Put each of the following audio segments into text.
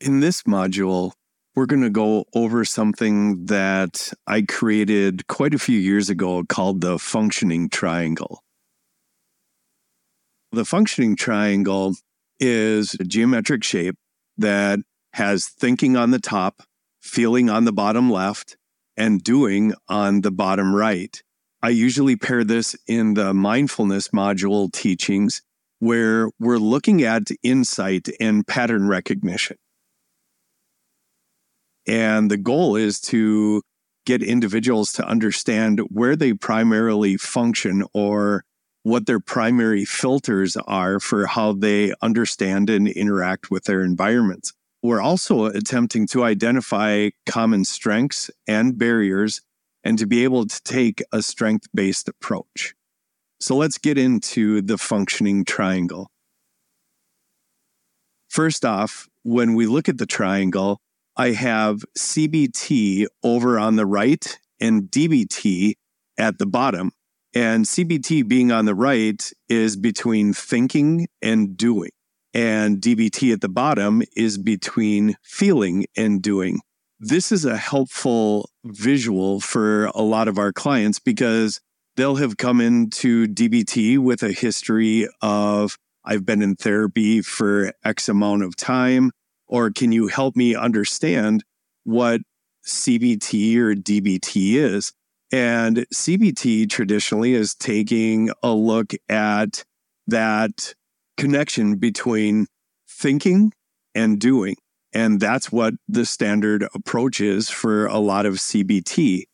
In this module, we're going to go over something that I created quite a few years ago called the functioning triangle. The functioning triangle is a geometric shape that has thinking on the top, feeling on the bottom left, and doing on the bottom right. I usually pair this in the mindfulness module teachings where we're looking at insight and pattern recognition. And the goal is to get individuals to understand where they primarily function or what their primary filters are for how they understand and interact with their environments. We're also attempting to identify common strengths and barriers and to be able to take a strength-based approach. So let's get into the functioning triangle. First off, when we look at the triangle, I have CBT over on the right and DBT at the bottom. And CBT being on the right is between thinking and doing. And DBT at the bottom is between feeling and doing. This is a helpful visual for a lot of our clients because they'll have come into DBT with a history of, I've been in therapy for X amount of time, or can you help me understand what CBT or DBT is? And CBT traditionally is taking a look at that connection between thinking and doing. And that's what the standard approach is for a lot of CBT.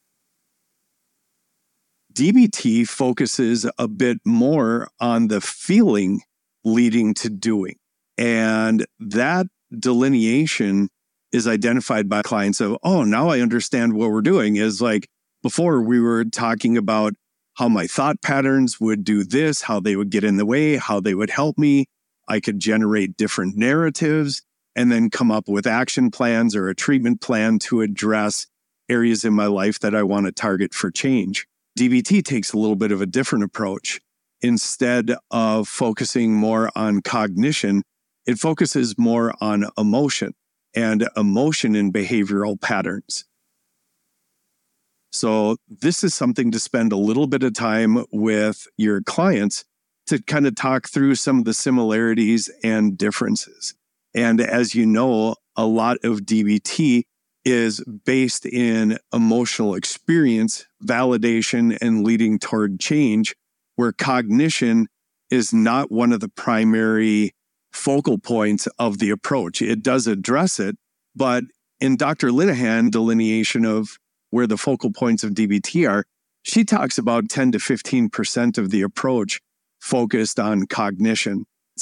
DBT focuses a bit more on the feeling leading to doing. And that delineation is identified by clients of, oh, now I understand what we're doing. Is like before we were talking about how my thought patterns would do this, how they would get in the way, how they would help me. I could generate different narratives and then come up with action plans or a treatment plan to address areas in my life that I want to target for change. DBT takes a little bit of a different approach. Instead of focusing more on cognition, it focuses more on emotion and emotion in behavioral patterns. So this is something to spend a little bit of time with your clients to kind of talk through some of the similarities and differences. And as you know, a lot of DBT is based in emotional experience, validation, and leading toward change, where cognition is not one of the primary focal points of the approach. It does address it, but in Dr. Linehan delineation of where the focal points of DBT are, she talks about 10 to 15% of the approach focused on cognition.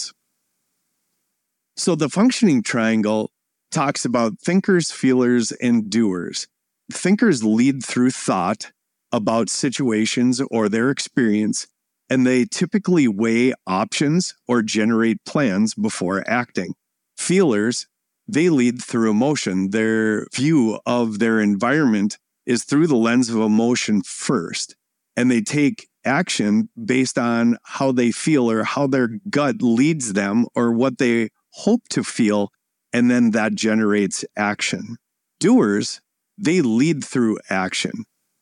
So the functioning triangle talks about thinkers, feelers, and doers. Thinkers lead through thought about situations or their experience, and they typically weigh options or generate plans before acting. Feelers, they lead through emotion. Their view of their environment is through the lens of emotion first, and they take action based on how they feel or how their gut leads them or what they hope to feel, and then that generates action. Doers, they lead through action.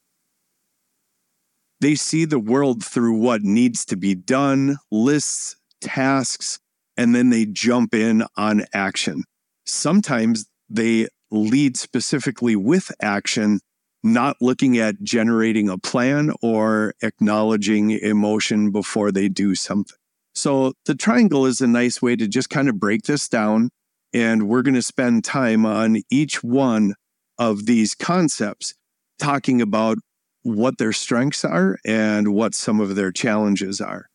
They see the world through what needs to be done, lists, tasks, and then they jump in on action. Sometimes they lead specifically with action, not looking at generating a plan or acknowledging emotion before they do something. So the triangle is a nice way to just kind of break this down, and we're going to spend time on each one of these concepts, talking about what their strengths are and what some of their challenges are.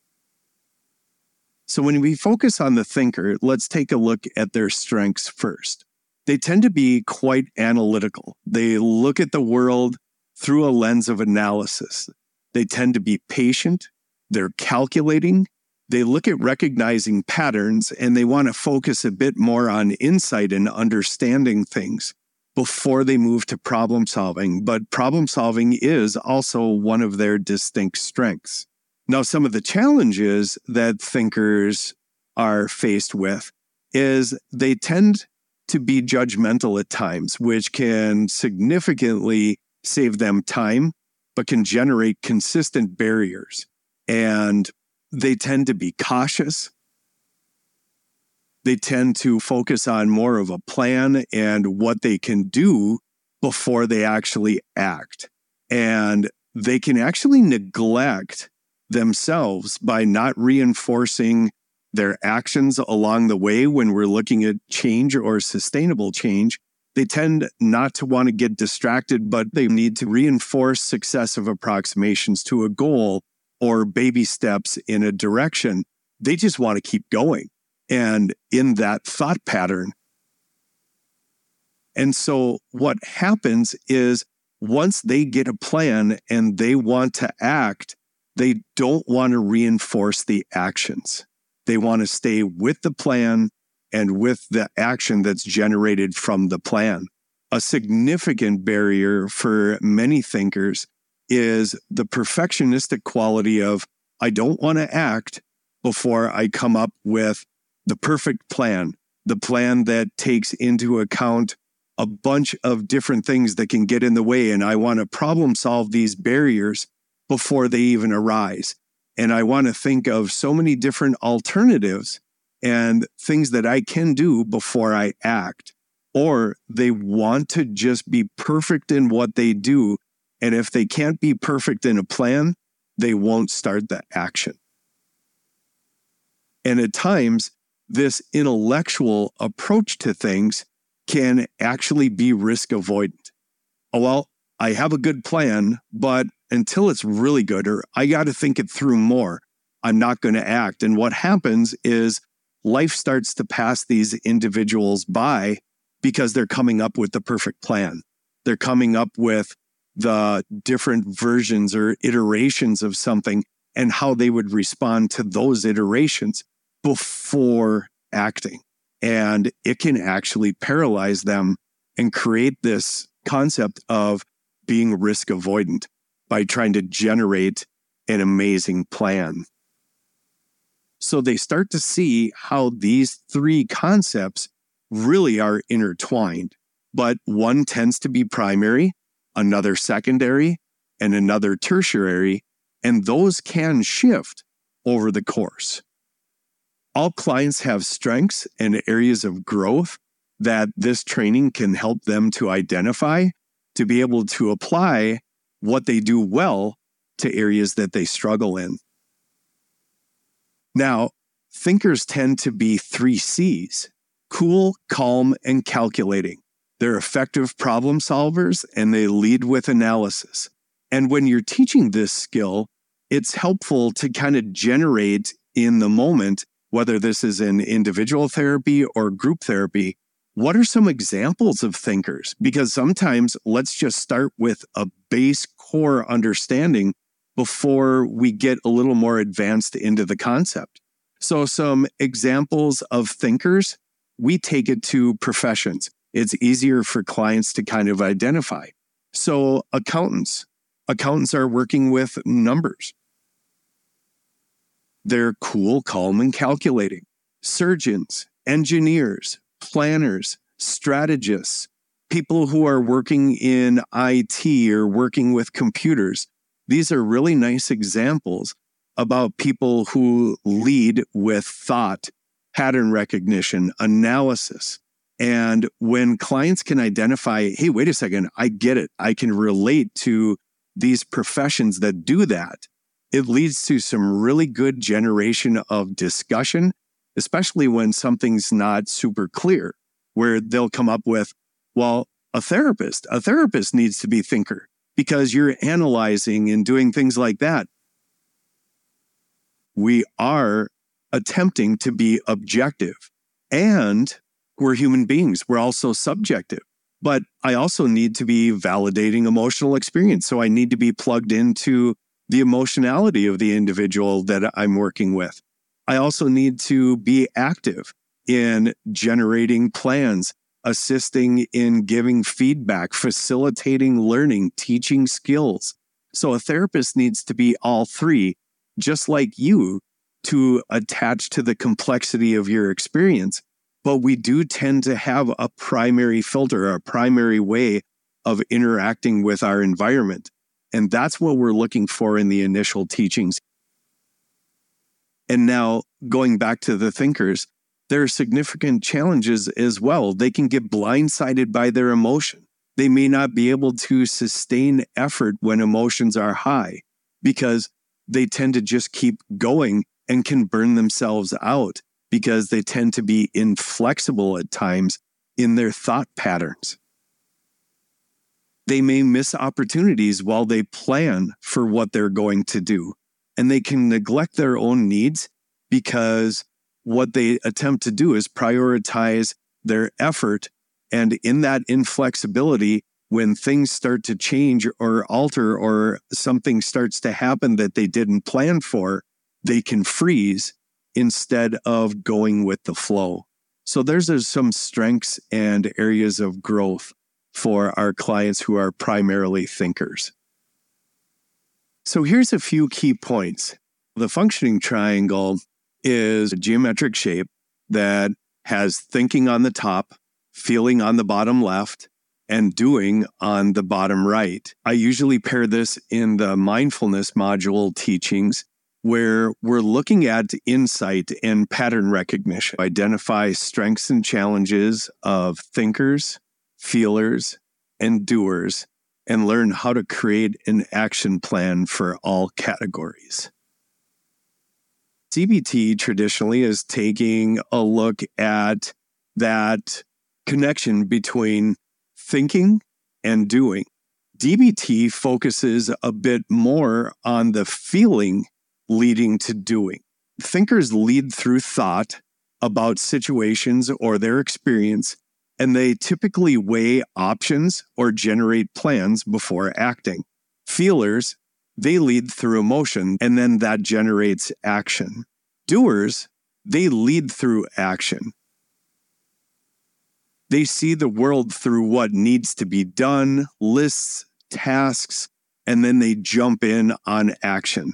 So when we focus on the thinker, let's take a look at their strengths first. They tend to be quite analytical. They look at the world through a lens of analysis. They tend to be patient. They're calculating. They look at recognizing patterns, and they want to focus a bit more on insight and understanding things before they move to problem solving. But problem solving is also one of their distinct strengths. Now, some of the challenges that thinkers are faced with is they tend to be judgmental at times, which can significantly save them time, but can generate consistent barriers. And they tend to be cautious. They tend to focus on more of a plan and what they can do before they actually act. And they can actually neglect themselves by not reinforcing their actions along the way when we're looking at change or sustainable change. They tend not to want to get distracted, but they need to reinforce successive approximations to a goal or baby steps in a direction. They just want to keep going and in that thought pattern. And so what happens is once they get a plan and they want to act, they don't want to reinforce the actions. They want to stay with the plan and with the action that's generated from the plan. A significant barrier for many thinkers is the perfectionistic quality of, I don't want to act before I come up with the perfect plan, the plan that takes into account a bunch of different things that can get in the way. And I want to problem solve these barriers before they even arise. And I want to think of so many different alternatives and things that I can do before I act. Or they want to just be perfect in what they do. And if they can't be perfect in a plan, they won't start the action. And at times, this intellectual approach to things can actually be risk avoidant. Oh, well, I have a good plan, but until it's really good, or I got to think it through more, I'm not going to act. And what happens is life starts to pass these individuals by because they're coming up with the perfect plan. They're coming up with the different versions or iterations of something and how they would respond to those iterations before acting. And it can actually paralyze them and create this concept of being risk avoidant by trying to generate an amazing plan. So they start to see how these three concepts really are intertwined, but one tends to be primary, another secondary, and another tertiary, and those can shift over the course. All clients have strengths and areas of growth that this training can help them to identify, to be able to apply what they do well to areas that they struggle in. Now, thinkers tend to be 3 C's: cool, calm, and calculating. They're effective problem solvers and they lead with analysis. And when you're teaching this skill, it's helpful to kind of generate in the moment, whether this is in individual therapy or group therapy, what are some examples of thinkers? Because sometimes let's just start with a base core understanding before we get a little more advanced into the concept. So some examples of thinkers, we take it to professions. It's easier for clients to kind of identify. So accountants are working with numbers. They're cool, calm, and calculating. Surgeons, engineers, planners, strategists, people who are working in IT or working with computers. These are really nice examples about people who lead with thought, pattern recognition, analysis. And when clients can identify, hey, wait a second, I get it. I can relate to these professions that do that. It leads to some really good generation of discussion, especially when something's not super clear, where they'll come up with, well, a therapist needs to be thinker because you're analyzing and doing things like that. We are attempting to be objective, and we're human beings. We're also subjective, but I also need to be validating emotional experience. So I need to be plugged into the emotionality of the individual that I'm working with. I also need to be active in generating plans, assisting in giving feedback, facilitating learning, teaching skills. So a therapist needs to be all three, just like you, to attach to the complexity of your experience but we do tend to have a primary filter, a primary way of interacting with our environment. And that's what we're looking for in the initial teachings. And now, going back to the thinkers, there are significant challenges as well. They can get blindsided by their emotion. They may not be able to sustain effort when emotions are high because they tend to just keep going and can burn themselves out because they tend to be inflexible at times in their thought patterns. They may miss opportunities while they plan for what they're going to do, and they can neglect their own needs because what they attempt to do is prioritize their effort. And in that inflexibility, when things start to change or alter or something starts to happen that they didn't plan for, they can freeze instead of going with the flow. So there's some strengths and areas of growth for our clients who are primarily thinkers. So here's a few key points. The functioning triangle is a geometric shape that has thinking on the top, feeling on the bottom left, and doing on the bottom right. I usually pair this in the mindfulness module teachings where we're looking at insight and pattern recognition, identify strengths and challenges of thinkers, feelers, and doers, and learn how to create an action plan for all categories. CBT traditionally is taking a look at that connection between thinking and doing. DBT focuses a bit more on the feeling leading to doing. Thinkers lead through thought about situations or their experience, and they typically weigh options or generate plans before acting. Feelers, they lead through emotion, and then that generates action. Doers, they lead through action. They see the world through what needs to be done, lists, tasks, and then they jump in on action.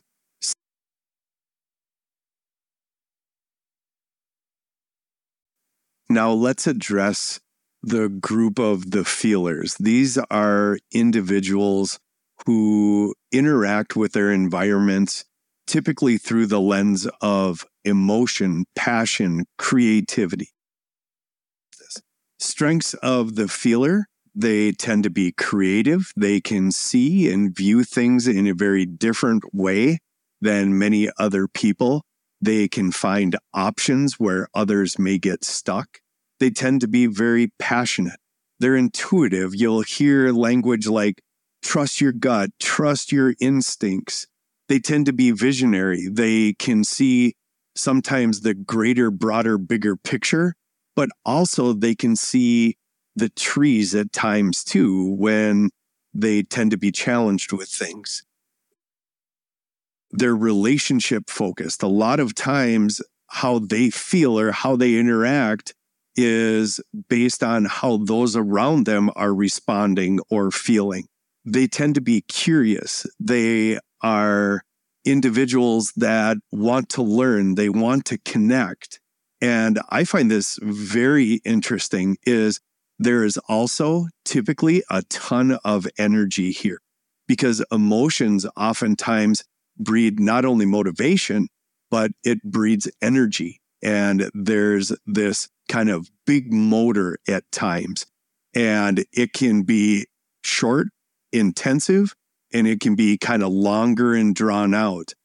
Now let's address the group of the feelers. These are individuals who interact with their environments typically through the lens of emotion, passion, creativity. Strengths of the feeler, they tend to be creative. They can see and view things in a very different way than many other people. They can find options where others may get stuck. They tend to be very passionate. They're intuitive. You'll hear language like trust your gut, trust your instincts. They tend to be visionary. They can see sometimes the greater, broader, bigger picture, but also they can see the trees at times too when they tend to be challenged with things. They're relationship focused. A lot of times how they feel or how they interact is based on how those around them are responding or feeling. They tend to be curious. They are individuals that want to learn. They want to connect. And I find this very interesting is there is also typically a ton of energy here because emotions oftentimes breed not only motivation, but it breeds energy. And there's this kind of big motor at times. And it can be short, intensive, and it can be kind of longer and drawn out.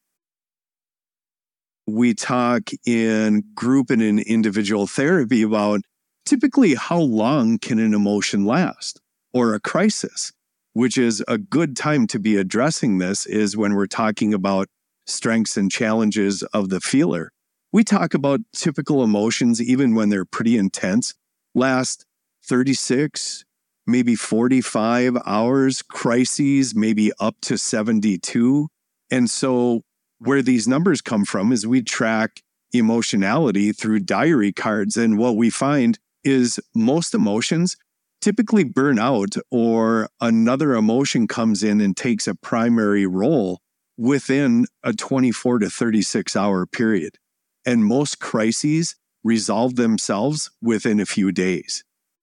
We talk in group and in individual therapy about typically how long can an emotion last or a crisis, which is a good time to be addressing this is when we're talking about strengths and challenges of the feeler. We talk about typical emotions, even when they're pretty intense, last 36, maybe 45 hours, crises, maybe up to 72. And so where these numbers come from is we track emotionality through diary cards. And what we find is most emotions typically burn out or another emotion comes in and takes a primary role within a 24 to 36 hour period. And most crises resolve themselves within a few days.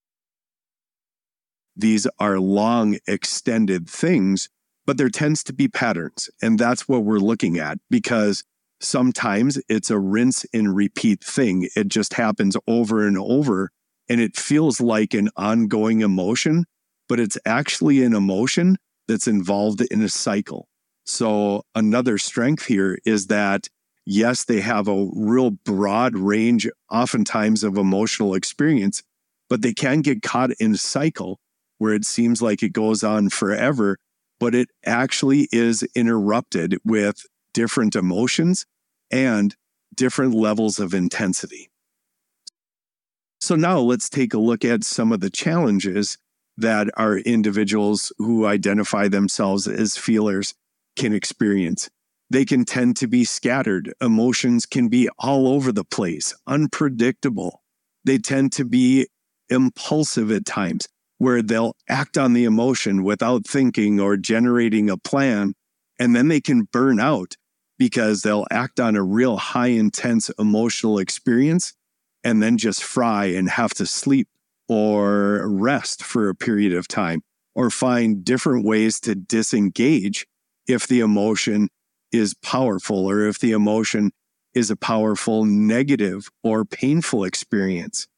These are long, extended things, but there tends to be patterns. And that's what we're looking at, because sometimes it's a rinse and repeat thing. It just happens over and over, and it feels like an ongoing emotion, but it's actually an emotion that's involved in a cycle. So another strength here is that, yes, they have a real broad range, oftentimes, of emotional experience, but they can get caught in a cycle where it seems like it goes on forever, but it actually is interrupted with different emotions and different levels of intensity. So now let's take a look at some of the challenges that our individuals who identify themselves as feelers can experience. They can tend to be scattered. Emotions can be all over the place, unpredictable. They tend to be impulsive at times, where they'll act on the emotion without thinking or generating a plan, and then they can burn out because they'll act on a real high intense emotional experience and then just fry and have to sleep or rest for a period of time, or find different ways to disengage if the emotion is powerful, or if the emotion is a powerful negative or painful experience.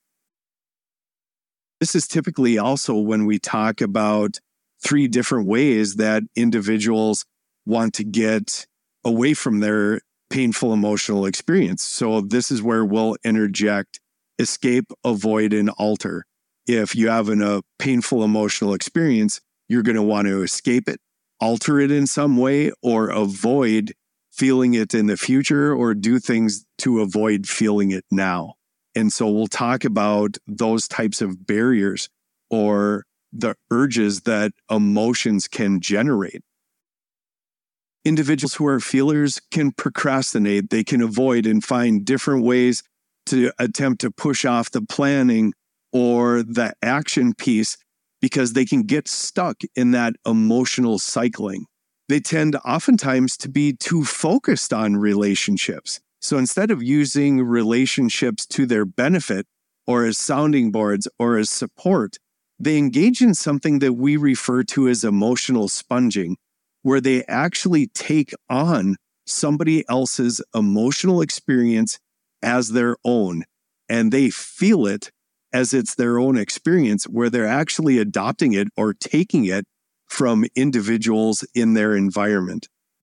This is typically also when we talk about 3 different ways that individuals want to get away from their painful emotional experience. So this is where we'll interject escape, avoid, and alter. If you have a painful emotional experience, you're going to want to escape it, alter it in some way, or avoid feeling it in the future, or do things to avoid feeling it now. And so we'll talk about those types of barriers or the urges that emotions can generate. Individuals who are feelers can procrastinate. They can avoid and find different ways to attempt to push off the planning or the action piece, because they can get stuck in that emotional cycling. They tend oftentimes to be too focused on relationships. So instead of using relationships to their benefit, or as sounding boards, or as support, they engage in something that we refer to as emotional sponging, where they actually take on somebody else's emotional experience as their own, and they feel it as it's their own experience, where they're actually adopting it or taking it from individuals in their environment.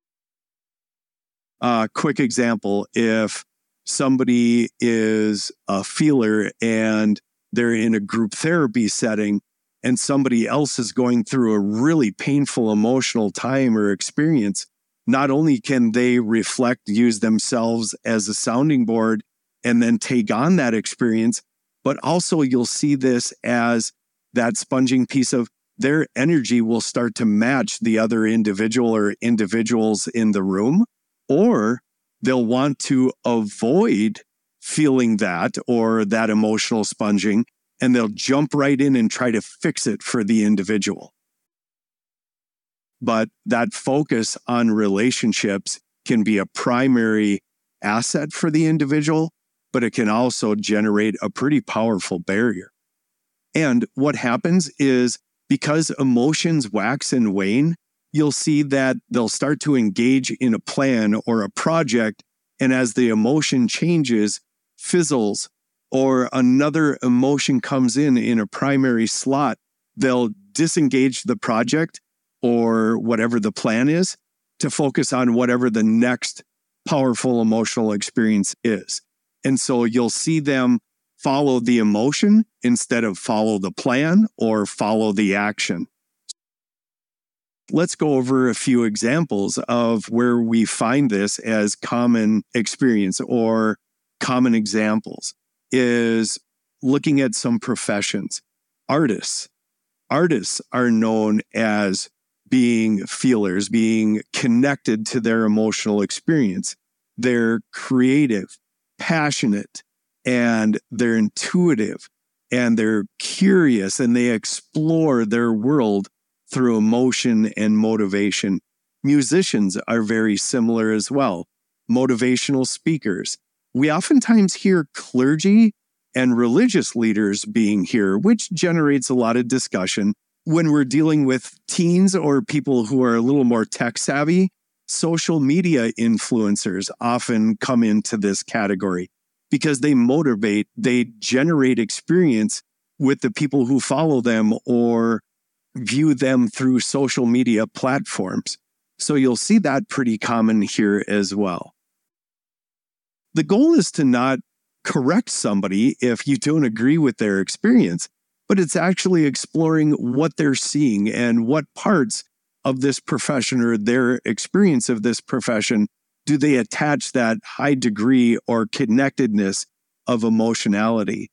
Quick example, if somebody is a feeler and they're in a group therapy setting and somebody else is going through a really painful emotional time or experience, not only can they use themselves as a sounding board and then take on that experience, but also you'll see this as that sponging piece of their energy will start to match the other individual or individuals in the room, or they'll want to avoid feeling that or that emotional sponging, and they'll jump right in and try to fix it for the individual. But that focus on relationships can be a primary asset for the individual, but it can also generate a pretty powerful barrier. And what happens is, because emotions wax and wane, you'll see that they'll start to engage in a plan or a project, and as the emotion changes, fizzles, or another emotion comes in a primary slot, they'll disengage the project or whatever the plan is to focus on whatever the next powerful emotional experience is. And so you'll see them follow the emotion instead of follow the plan or follow the action. Let's go over a few examples of where we find this as common experience or common examples. Is looking at some professions. Artists are known as being feelers, being connected to their emotional experience. They're creative, passionate, and they're intuitive, and they're curious, and they explore their world through emotion and motivation. Musicians are very similar as well. Motivational speakers. We oftentimes hear clergy and religious leaders being here, which generates a lot of discussion. When we're dealing with teens or people who are a little more tech savvy, social media influencers often come into this category because they motivate, they generate experience with the people who follow them or view them through social media platforms. So you'll see that pretty common here as well. The goal is to not correct somebody if you don't agree with their experience, but it's actually exploring what they're seeing and what parts of this profession or their experience of this profession do they attach that high degree or connectedness of emotionality.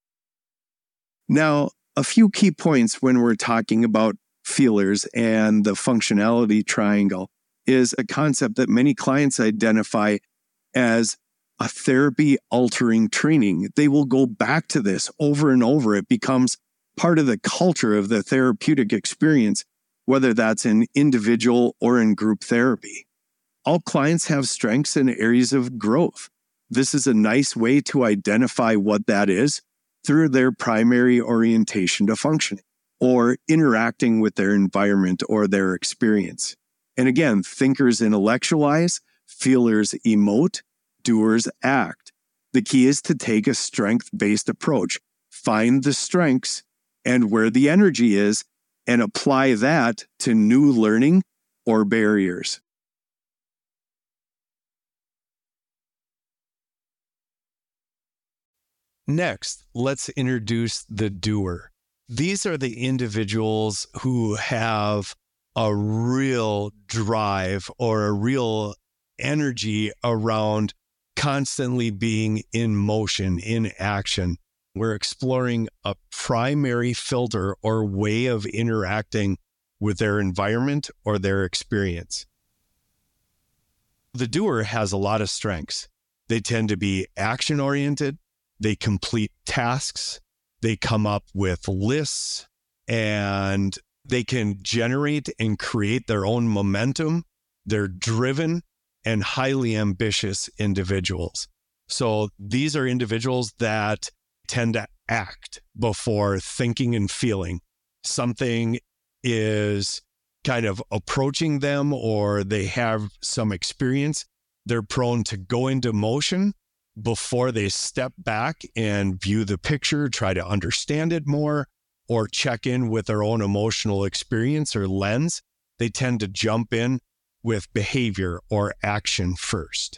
Now, a few key points when we're talking about feelers and the functionality triangle is a concept that many clients identify as a therapy-altering training. They will go back to this over and over. It becomes part of the culture of the therapeutic experience, whether that's in individual or in group therapy. All clients have strengths and areas of growth. This is a nice way to identify what that is through their primary orientation to functioning or interacting with their environment or their experience. And again, thinkers intellectualize, feelers emote, doers act. The key is to take a strength-based approach, find the strengths and where the energy is, and apply that to new learning or barriers. Next, let's introduce the doer. These are the individuals who have a real drive or a real energy around constantly being in motion, in action. We're exploring a primary filter or way of interacting with their environment or their experience. The doer has a lot of strengths. They tend to be action-oriented. They complete tasks. They come up with lists, and they can generate and create their own momentum. They're driven and highly ambitious individuals. So these are individuals that tend to act before thinking and feeling. Something is kind of approaching them or they have some experience. They're prone to go into motion before they step back and view the picture, try to understand it more, or check in with their own emotional experience or lens. They tend to jump in with behavior or action first.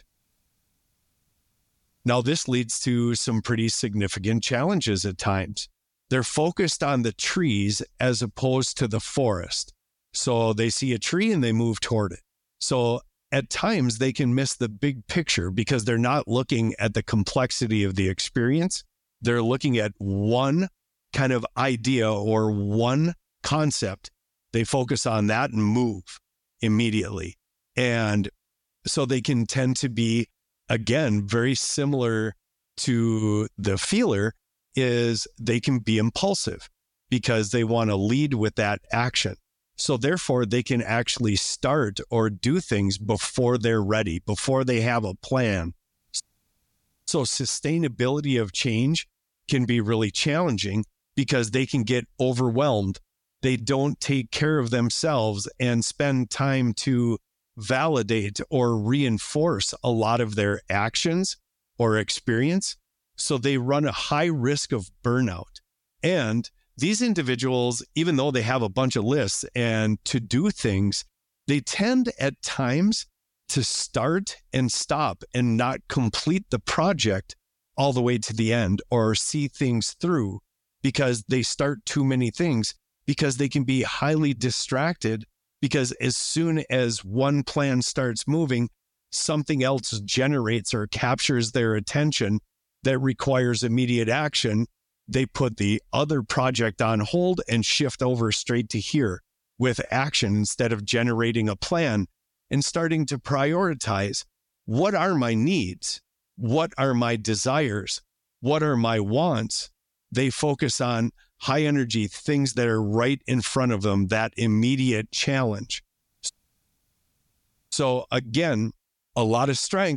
Now, this leads to some pretty significant challenges at times. They're focused on the trees as opposed to the forest. So they see a tree and they move toward it. So at times they can miss the big picture because they're not looking at the complexity of the experience. They're looking at one kind of idea or one concept. They focus on that and move immediately. And so they can tend to be, again, very similar to the feeler, is they can be impulsive because they want to lead with that action. So therefore, they can actually start or do things before they're ready, before they have a plan. So sustainability of change can be really challenging because they can get overwhelmed. They don't take care of themselves and spend time to validate or reinforce a lot of their actions or experience. So they run a high risk of burnout. And these individuals, even though they have a bunch of lists and to do things, they tend at times to start and stop and not complete the project all the way to the end or see things through because they start too many things, because they can be highly distracted because as soon as one plan starts moving, something else generates or captures their attention that requires immediate action. They put the other project on hold and shift over straight to here with action instead of generating a plan and starting to prioritize what are my needs? What are my desires? What are my wants? They focus on high energy things that are right in front of them, that immediate challenge. So again, a lot of strengths,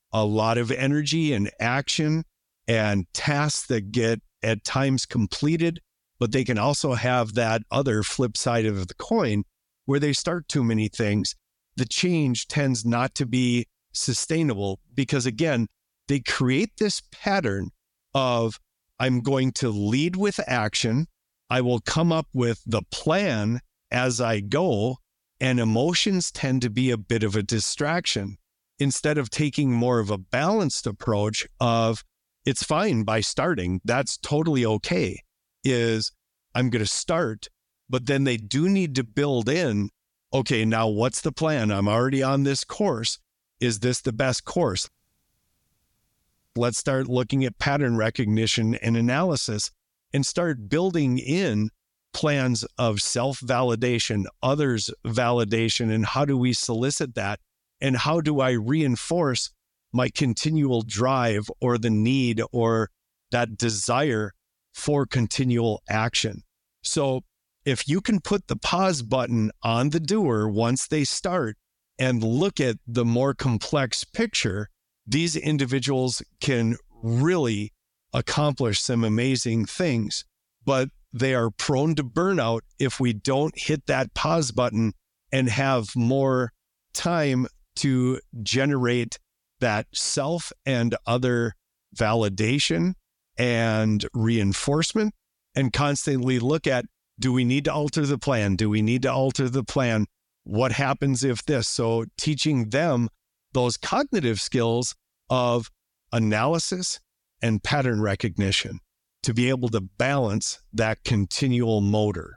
a lot of energy and action and tasks that get at times completed, but they can also have that other flip side of the coin where they start too many things. The change tends not to be sustainable because, again, they create this pattern of I'm going to lead with action. I will come up with the plan as I go, and emotions tend to be a bit of a distraction instead of taking more of a balanced approach of it's fine by starting. That's totally okay. Is I'm going to start, but then they do need to build in, okay, now what's the plan? I'm already on this course. Is this the best course? Let's start looking at pattern recognition and analysis and start building in plans of self-validation, others' validation, and how do we solicit that? And how do I reinforce my continual drive or the need or that desire for continual action? So if you can put the pause button on the doer once they start and look at the more complex picture, these individuals can really accomplish some amazing things, but they are prone to burnout if we don't hit that pause button and have more time to generate that self and other validation and reinforcement, and constantly look at, do we need to alter the plan? Do we need to alter the plan? What happens if this? So teaching them those cognitive skills of analysis and pattern recognition to be able to balance that continual motor.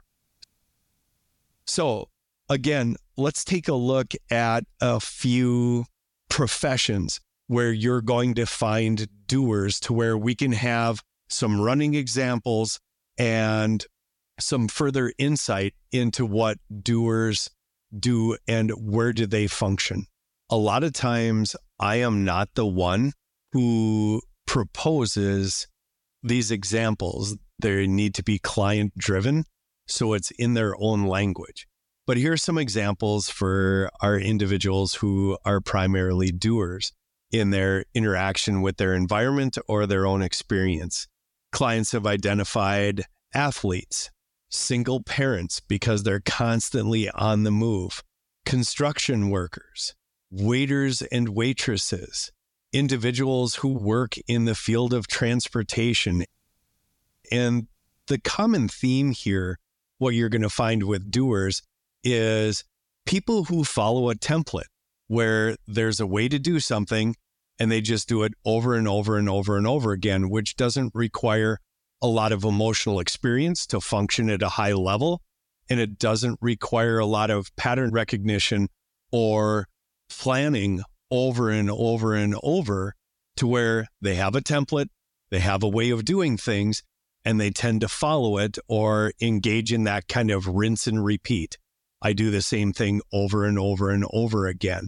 So again, let's take a look at a few professions where you're going to find doers, to where we can have some running examples and some further insight into what doers do and where do they function. A lot of times I am not the one who proposes these examples. They need to be client driven, so it's in their own language. But here are some examples for our individuals who are primarily doers in their interaction with their environment or their own experience. Clients have identified athletes, single parents because they're constantly on the move, construction workers, waiters and waitresses, individuals who work in the field of transportation. And the common theme here, what you're going to find with doers, is people who follow a template where there's a way to do something and they just do it over and over and over and over again, which doesn't require a lot of emotional experience to function at a high level. And it doesn't require a lot of pattern recognition or planning over and over and over, to where they have a template, they have a way of doing things, and they tend to follow it or engage in that kind of rinse and repeat. I do the same thing over and over and over again.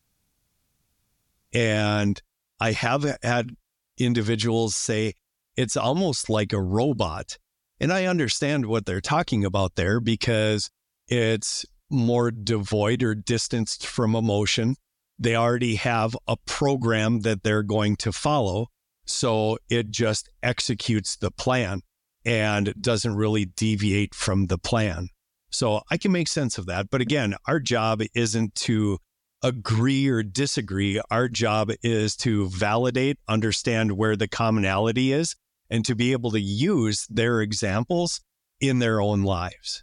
And I have had individuals say it's almost like a robot. And I understand what they're talking about there, because it's more devoid or distanced from emotion. They already have a program that they're going to follow, so it just executes the plan and doesn't really deviate from the plan. So I can make sense of that. But again, our job isn't to agree or disagree. Our job is to validate, understand where the commonality is, and to be able to use their examples in their own lives.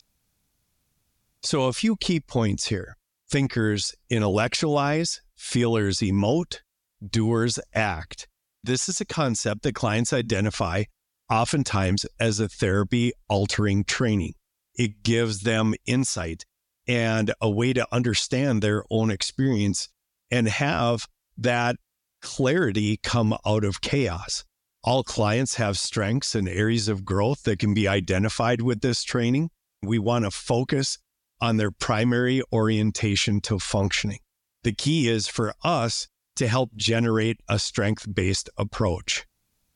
So a few key points here. Thinkers intellectualize, feelers emote, doers act. This is a concept that clients identify oftentimes as a therapy-altering training. It gives them insight and a way to understand their own experience and have that clarity come out of chaos. All clients have strengths and areas of growth that can be identified with this training. We want to focus on their primary orientation to functioning. The key is for us to help generate a strength-based approach.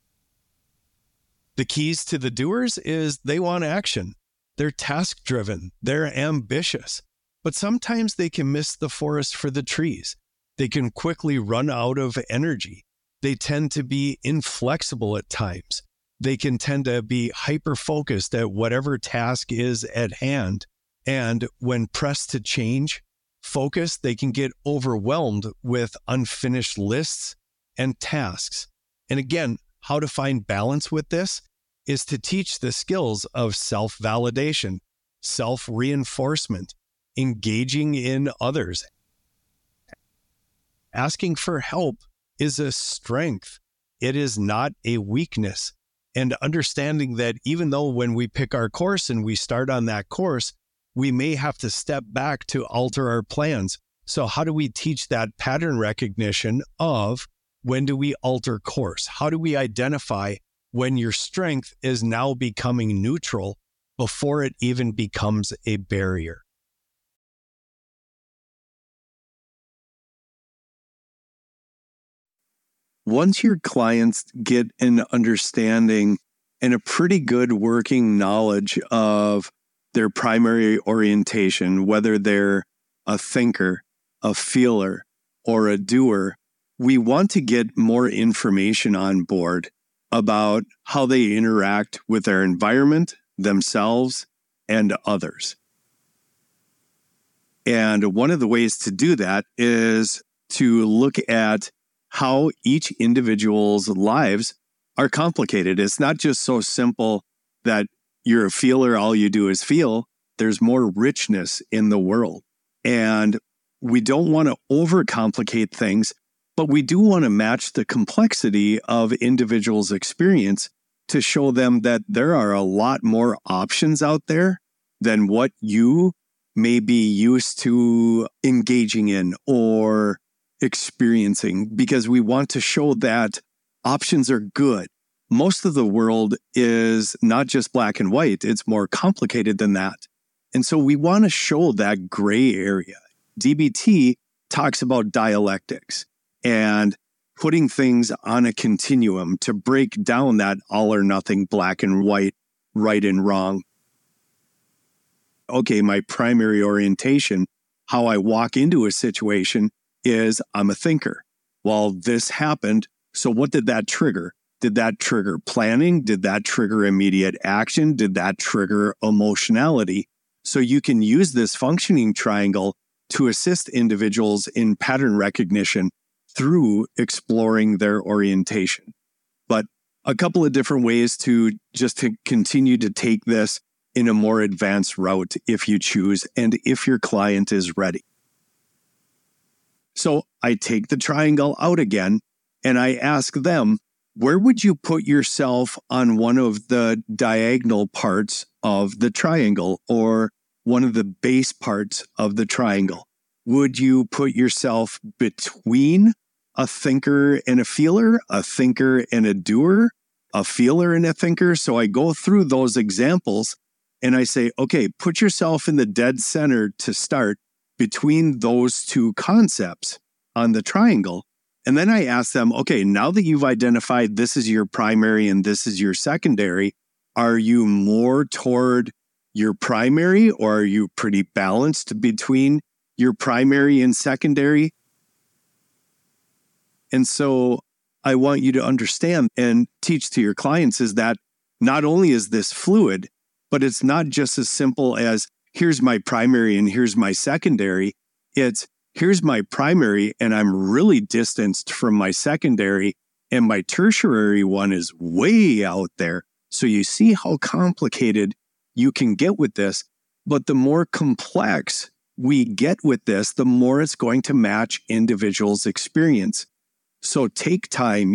The keys to the doers is they want action. They're task-driven. They're ambitious. But sometimes they can miss the forest for the trees. They can quickly run out of energy. They tend to be inflexible at times. They can tend to be hyper-focused at whatever task is at hand. And when pressed to change focus, they can get overwhelmed with unfinished lists and tasks. And again, how to find balance with this is to teach the skills of self-validation, self-reinforcement, engaging in others. Asking for help is a strength. It is not a weakness. And understanding that even though when we pick our course and we start on that course, we may have to step back to alter our plans. So how do we teach that pattern recognition of when do we alter course? How do we identify when your strength is now becoming neutral before it even becomes a barrier? Once your clients get an understanding and a pretty good working knowledge of their primary orientation, whether they're a thinker, a feeler, or a doer, we want to get more information on board about how they interact with their environment, themselves, and others. And one of the ways to do that is to look at how each individual's lives are complicated. It's not just so simple that you're a feeler, all you do is feel. There's more richness in the world. And we don't want to overcomplicate things, but we do want to match the complexity of individuals' experience to show them that there are a lot more options out there than what you may be used to engaging in or experiencing, because we want to show that options are good. Most of the world is not just black and white, it's more complicated than that. And so we want to show that gray area. DBT talks about dialectics and putting things on a continuum to break down that all or nothing, black and white, right and wrong. Okay, my primary orientation, how I walk into a situation is I'm a thinker. Well, this happened. So what did that trigger? Did that trigger planning? Did that trigger immediate action? Did that trigger emotionality? So you can use this functioning triangle to assist individuals in pattern recognition through exploring their orientation. But a couple of different ways to continue to take this in a more advanced route if you choose and if your client is ready. So I take the triangle out again and I ask them, where would you put yourself on one of the diagonal parts of the triangle or one of the base parts of the triangle? Would you put yourself between a thinker and a feeler, a thinker and a doer, a feeler and a thinker? So I go through those examples and I say, okay, put yourself in the dead center to start between those two concepts on the triangle. And then I ask them, okay, now that you've identified this is your primary and this is your secondary, are you more toward your primary or are you pretty balanced between your primary and secondary? And so I want you to understand and teach to your clients is that not only is this fluid, but it's not just as simple as here's my primary and here's my secondary. It's here's my primary and I'm really distanced from my secondary and my tertiary one is way out there. So you see how complicated you can get with this, but the more complex we get with this, the more it's going to match individuals' experience. So take time.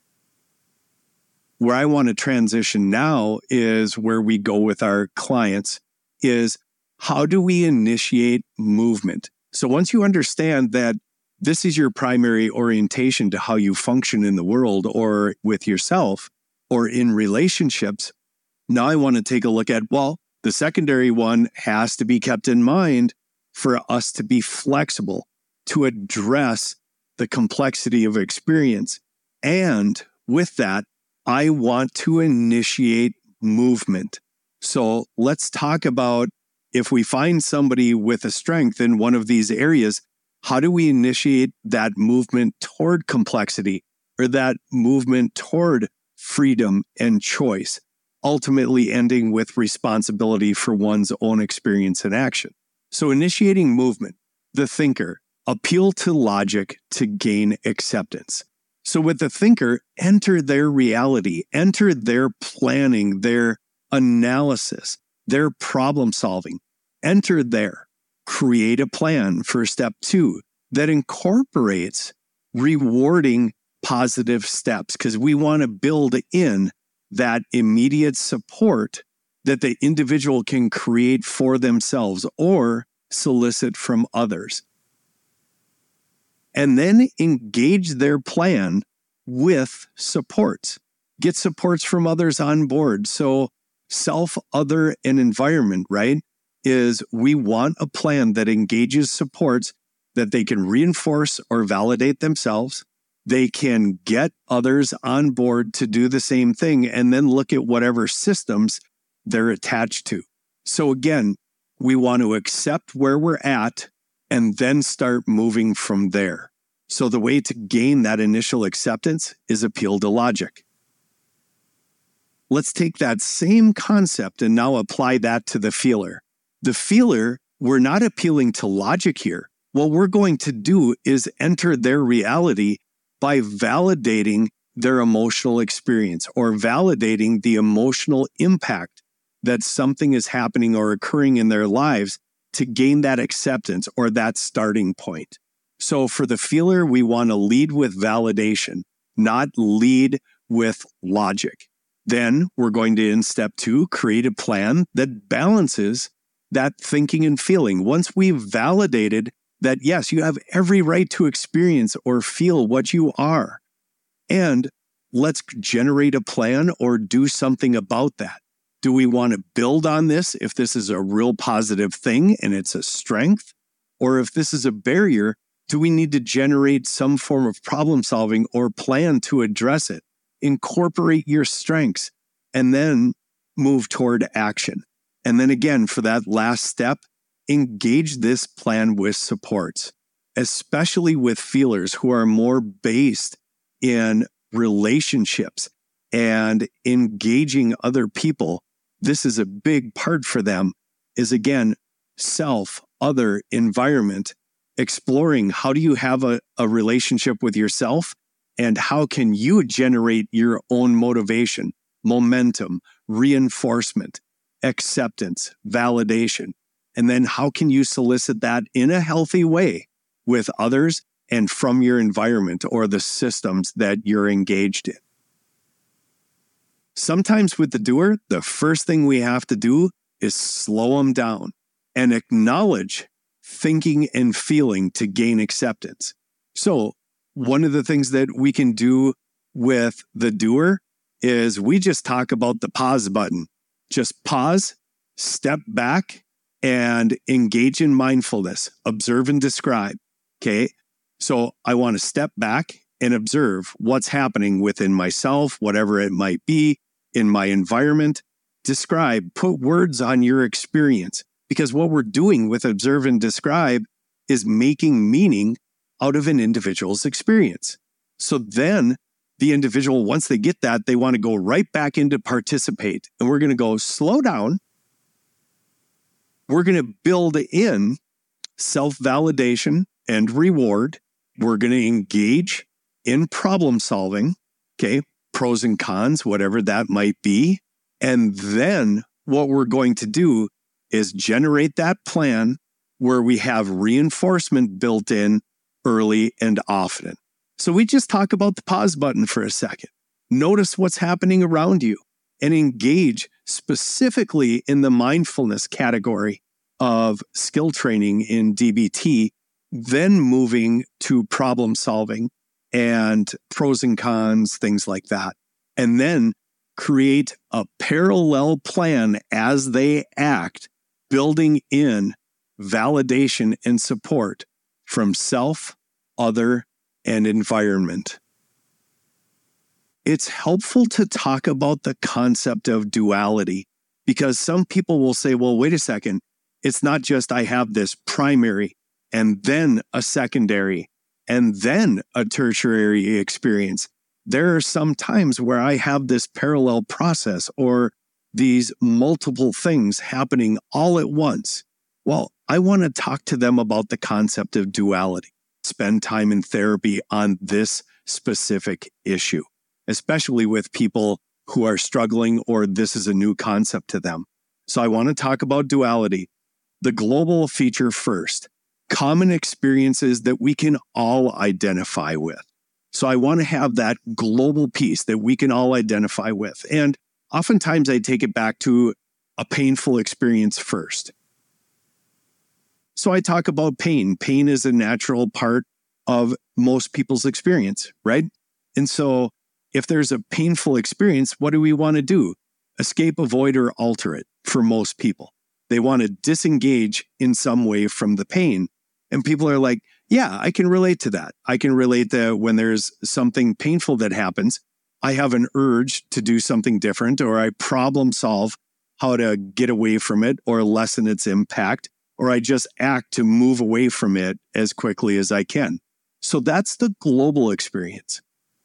Where I want to transition now is where we go with our clients is how do we initiate movement? So once you understand that this is your primary orientation to how you function in the world or with yourself or in relationships, now I want to take a look at, well, the secondary one has to be kept in mind for us to be flexible, to address the complexity of experience. And with that, I want to initiate movement. So let's talk about if we find somebody with a strength in one of these areas, How do we initiate that movement toward complexity or that movement toward freedom and choice, ultimately ending with responsibility for one's own experience and action? So initiating movement, the thinker, appeal to logic to gain acceptance. So with the thinker, enter their reality, enter their planning, their analysis, their problem solving, enter there. Create a plan for step 2 that incorporates rewarding positive steps, because we want to build in that immediate support that the individual can create for themselves or solicit from others. And then engage their plan with supports. Get supports from others on board. So self, other, and environment, right, is we want a plan that engages supports that they can reinforce or validate themselves. They can get others on board to do the same thing and then look at whatever systems they're attached to. So again, we want to accept where we're at and then start moving from there. So the way to gain that initial acceptance is appeal to logic. Let's take that same concept and now apply that to the feeler. The feeler, we're not appealing to logic here. What we're going to do is enter their reality by validating their emotional experience or validating the emotional impact that something is happening or occurring in their lives to gain that acceptance or that starting point. So for the feeler, we want to lead with validation, not lead with logic. Then we're going to, in step 2, create a plan that balances that thinking and feeling. Once we've validated that, yes, you have every right to experience or feel what you are, and let's generate a plan or do something about that. Do we want to build on this if this is a real positive thing and it's a strength? Or if this is a barrier, do we need to generate some form of problem solving or plan to address it? Incorporate your strengths and then move toward action. And then again, for that last step, engage this plan with supports, especially with feelers who are more based in relationships and engaging other people. This is a big part for them, is again, self, other, environment, exploring how do you have a relationship with yourself and how can you generate your own motivation, momentum, reinforcement, acceptance, validation. And then how can you solicit that in a healthy way with others and from your environment or the systems that you're engaged in? Sometimes with the doer, the first thing we have to do is slow them down and acknowledge thinking and feeling to gain acceptance. So one of the things that we can do with the doer is we just talk about the pause button. Just pause, step back, and engage in mindfulness. Observe and describe. Okay. So I want to step back and observe what's happening within myself, whatever it might be, in my environment. Describe, put words on your experience. Because what we're doing with observe and describe is making meaning out of an individual's experience. So then the individual, once they get that, they want to go right back into participate. And we're going to go slow down. We're going to build in self-validation and reward. We're going to engage in problem solving, okay, pros and cons, whatever that might be. And then what we're going to do is generate that plan where we have reinforcement built in early and often. So we just talk about the pause button for a second. Notice what's happening around you and engage specifically in the mindfulness category of skill training in DBT, then moving to problem solving and pros and cons, things like that. And then create a parallel plan as they act, building in validation and support from self, other, and environment. It's helpful to talk about the concept of duality because some people will say, well, wait a second. It's not just I have this primary and then a secondary, and then a tertiary experience. There are some times where I have this parallel process or these multiple things happening all at once. Well, I want to talk to them about the concept of duality, spend time in therapy on this specific issue, especially with people who are struggling or this is a new concept to them. So I want to talk about duality. The global feature first, common experiences that we can all identify with. So I want to have that global piece that we can all identify with. And oftentimes I take it back to a painful experience first. So I talk about pain. Pain is a natural part of most people's experience, right? And so if there's a painful experience, what do we want to do? Escape, avoid, or alter it for most people. They want to disengage in some way from the pain. And people are like, yeah, I can relate to that. I can relate that when there's something painful that happens, I have an urge to do something different, or I problem solve how to get away from it or lessen its impact, or I just act to move away from it as quickly as I can. So that's the global experience.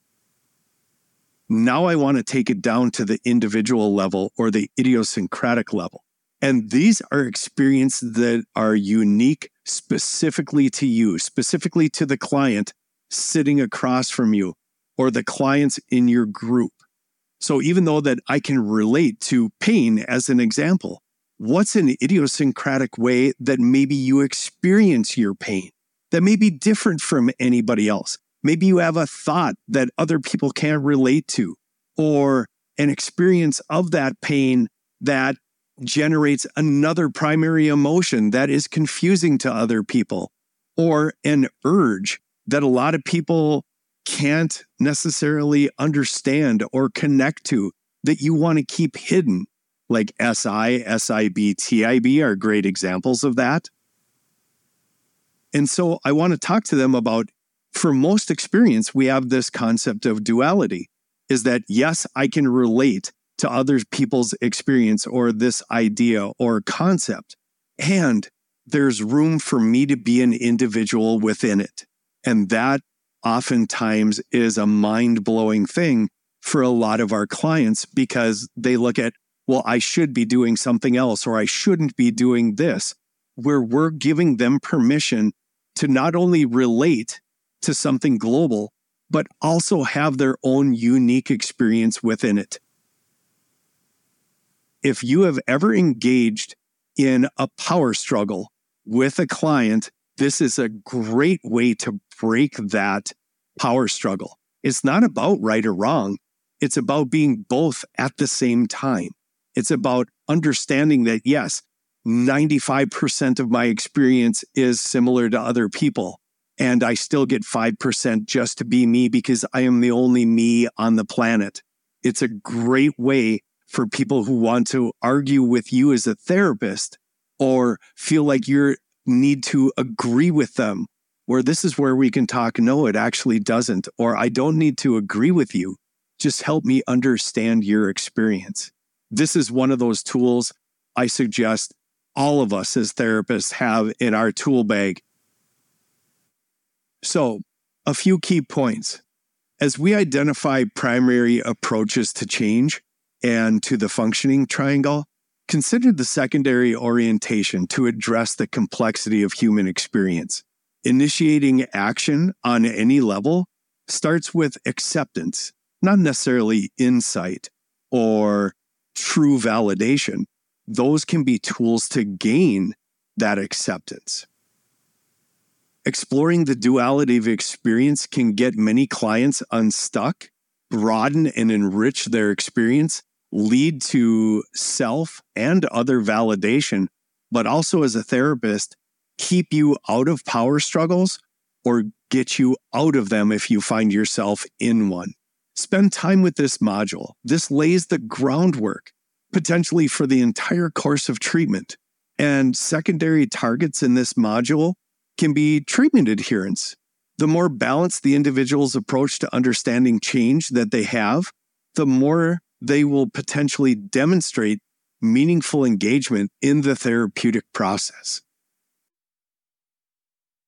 Now I want to take it down to the individual level or the idiosyncratic level. And these are experiences that are unique specifically to you, specifically to the client sitting across from you or the clients in your group. So even though that I can relate to pain as an example, what's an idiosyncratic way that maybe you experience your pain that may be different from anybody else? Maybe you have a thought that other people can't relate to, or an experience of that pain that generates another primary emotion that is confusing to other people, or an urge that a lot of people can't necessarily understand or connect to that you want to keep hidden, like SI, SIB, TIB are great examples of that. And so I want to talk to them about, for most experience, we have this concept of duality, is that yes, I can relate to other people's experience or this idea or concept, and there's room for me to be an individual within it. And that oftentimes is a mind-blowing thing for a lot of our clients because they look at, well, I should be doing something else or I shouldn't be doing this, where we're giving them permission to not only relate to something global, but also have their own unique experience within it. If you have ever engaged in a power struggle with a client, this is a great way to break that power struggle. It's not about right or wrong. It's about being both at the same time. It's about understanding that, yes, 95% of my experience is similar to other people, and I still get 5% just to be me because I am the only me on the planet. It's a great way for people who want to argue with you as a therapist or feel like you need to agree with them, where this is where we can talk, no, it actually doesn't, or I don't need to agree with you. Just help me understand your experience. This is one of those tools I suggest all of us as therapists have in our tool bag. So, a few key points. As we identify primary approaches to change and to the functioning triangle, consider the secondary orientation to address the complexity of human experience. Initiating action on any level starts with acceptance, not necessarily insight or true validation. Those can be tools to gain that acceptance. Exploring the duality of experience can get many clients unstuck, broaden and enrich their experience, lead to self and other validation, but also as a therapist, keep you out of power struggles or get you out of them if you find yourself in one. Spend time with this module. This lays the groundwork, potentially for the entire course of treatment. And secondary targets in this module can be treatment adherence. The more balanced the individual's approach to understanding change that they have, the more they will potentially demonstrate meaningful engagement in the therapeutic process.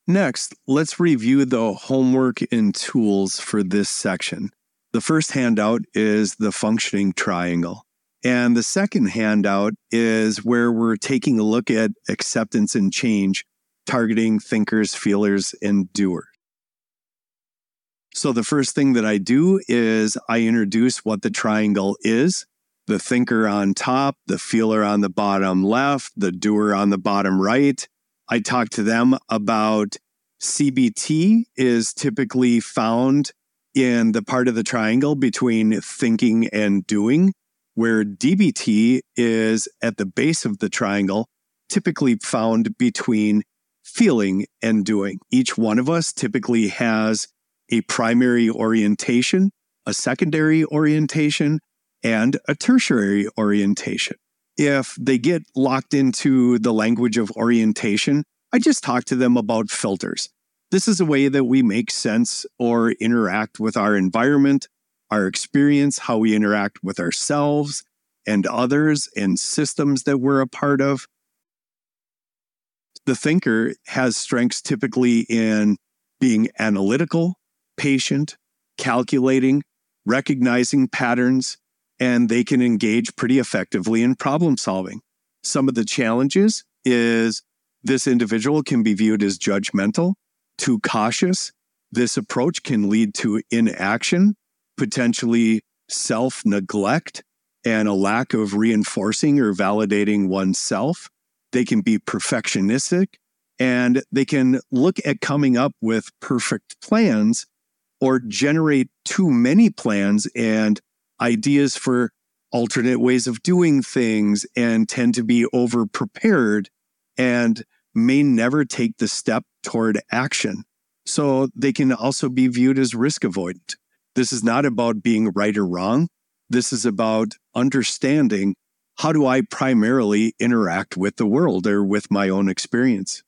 Next, let's review the homework and tools for this section. The first handout is the functioning triangle. And the second handout is where we're taking a look at acceptance and change, targeting thinkers, feelers, and doers. So the first thing that I do is I introduce what the triangle is, the thinker on top, the feeler on the bottom left, the doer on the bottom right. I talk to them about CBT is typically found in the part of the triangle between thinking and doing, where DBT is at the base of the triangle, typically found between feeling and doing. Each one of us typically has a primary orientation, a secondary orientation, and a tertiary orientation. If they get locked into the language of orientation, I just talk to them about filters. This is a way that we make sense or interact with our environment, our experience, how we interact with ourselves and others and systems that we're a part of. The thinker has strengths typically in being analytical, patient, calculating, recognizing patterns, and they can engage pretty effectively in problem solving. Some of the challenges is this individual can be viewed as judgmental, too cautious. This approach can lead to inaction, potentially self-neglect, and a lack of reinforcing or validating oneself. They can be perfectionistic, and they can look at coming up with perfect plans or generate too many plans and ideas for alternate ways of doing things and tend to be over-prepared and may never take the step toward action. So they can also be viewed as risk avoidant. This is not about being right or wrong. This is about understanding how do I primarily interact with the world or with my own experience.